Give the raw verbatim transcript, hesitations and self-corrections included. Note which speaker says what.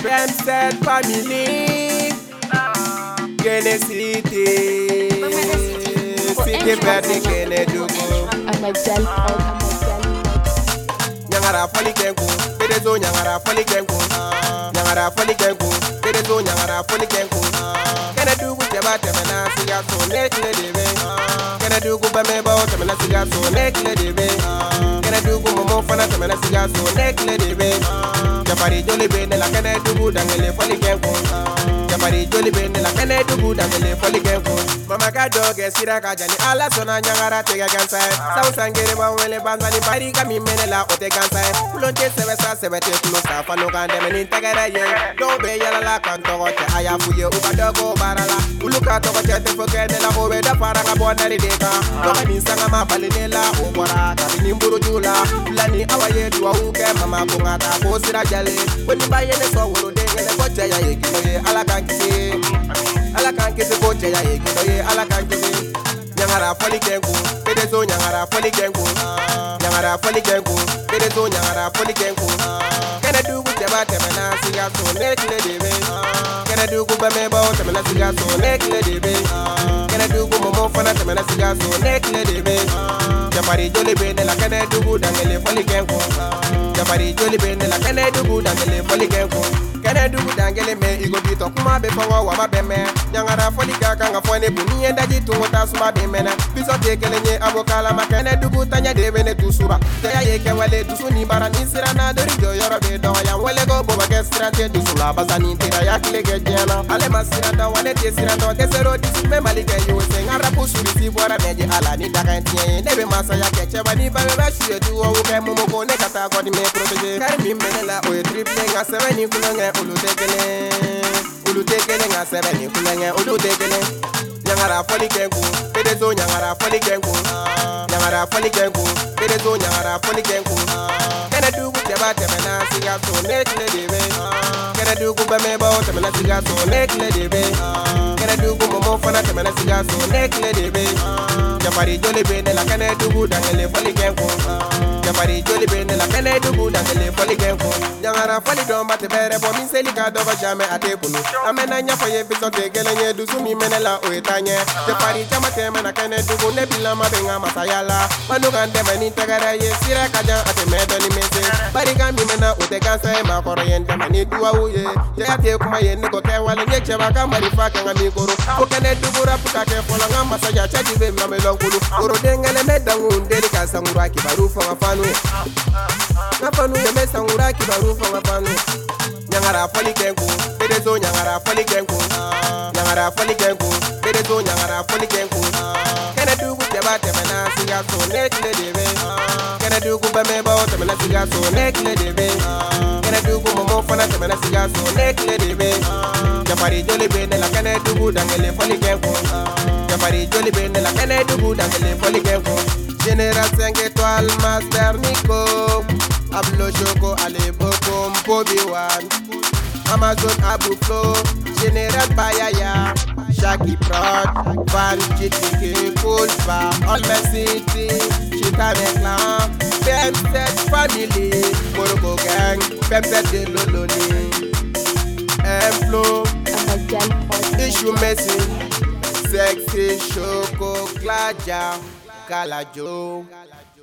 Speaker 1: Bemstead family, Kene City, City Verde, Kene Dugu.
Speaker 2: I'm a gel, I'm a gel.
Speaker 1: Nyangara fali kenku, Terezo nyangara fali kenku. Nyangara fali kenku, Terezo nyangara fali kenku. Kene Dugu jaba temena siga so nekle debe. Kene Dugu bame bao temena siga so nekle debe. Kene Dugu momo fana temena siga so nekle debe. Jafari joli bene la kene Dugu dangele fali kenku. Jafari joli bene la kene Dugu dangele fali kenku. Mama ka doge sira ka jani ala sona nyangara tega gansa. Sau sangere ma wele banzani bari ka mi mene la ote gansa. Ulonte sebe sa sebe te kuno sa fano kan deme ni tegere ye. Do be yala la kan togo te aya fuye uba dogo barala. Uluka togo te te foke ne la obe da para ka bona rideka. Doga ni sanga ma baline la obora ka ni mburu jula. Lani awaye duwa uke mama kunga ta ko sira jale. Weni baye ne so wuro de ngene ko cheya ye kino ye ala kan kisi. Ala kan kisi ko cheya ye kino ye ala kan kisi. Nyangara fali kenku, Terezo nyangara fali kenku. Nyangara fali kenku, Terezo nyangara fali kenku. Kene Dugu jaba temena siga so nekle debe. Kene Dugu bame bao temena siga so nekle debe. Kene Dugu momo fana temena siga so nekle debe. Jafari joli bene la Kene Dugu dangele fali kenku. Jafari joli bene la Kene Dugu dangele fali kenku. Kene Dugu dangele me igo bito kuma be fongo wa mabeme. Nyangara fali kaka nga fone buni enda jitu ngota suma bimene. Biso tekele nye abokala ma Kene Dugu tanya debe ne tusura. Jaya yeke wale tusu ni bara ni sira na dori jo yoro be do ya wale go boba ke sira te dusu la basa ni tira ya kile ke jena. Ale masira da wane te sira do te sero disu me malike yu se ngara pusuri si bora meje ala ni daka ntiye. Nebe masa ya ke cheba ni ba beba shuye tu o uke mumo ko ne kata god me protege. Kari mi mene la oye triple nga sebe ni kulenge ulu tekele. Ulu tekele nga sebe ni kulenge ulu tekele. Nyangara fali kenku, Terezo nyangara fali kenku. Nyangara fali kenku, Terezo nyangara fali kenku. Kene Dugu jaba temena siga so nekle debe. Kene Dugu bame bao temena siga so nekle debe. Kene Dugu momo fana temena siga so nekle debe. Jafari joli bene la Kene Dugu dangele fali kenku. Jafari joli bene la Kene Dugu dangele fali kenku. Nyangara fali domba te bere bo min selika dogo jame ate bunu. Amena nya faye biso tegele nye dusu mi mene la oetanye. Jafari jama temena Kene Dugu ne bila mabenga masayala. Manugan deme ni tegere ye sire kajan ate medo ni mese. Bari ga mi mena ote gansa e ma koro yen deme ni duwa uye. Jaya te kuma yen niko ke wale nye cheba ka marifa ke nga mi koro. O Kene Dugu rapuka ke fola nga masaya chaji be mame longulu. Oro dengele medangu ndeli ka sangura kibaru fonga fanu. Nga fanu ye me sangura kibaru fonga fanu. Nyangara fali kenku, Terezo nyangara fali kenku. Nyangara fali kenku, Terezo nyangara fali kenku. Kene Dugu jaba temena siga so nekle debe. Kene Dugu bame bao temena siga so nekle debe. Kene Dugu momo fana temena siga so nekle debe. Jafari joli bene la Kene Dugu dangele fali kenku. Jafari joli bene la Kene Dugu dangele fali kenku. Général cinq étoiles Master Nico. Ablo Choco Ale Boko Mpobi One. Amazon Abu Flow. Général Bayaya. Shaki Prod. Van Chitike Pulpa. Olme City. Chita Meklan. Bemstead Family. Moroko Gang. Bemstead de Loloni. M-Flow.
Speaker 2: I'm a gel,
Speaker 1: Issue Messi. Sexy Choco Klaja. Kalajo.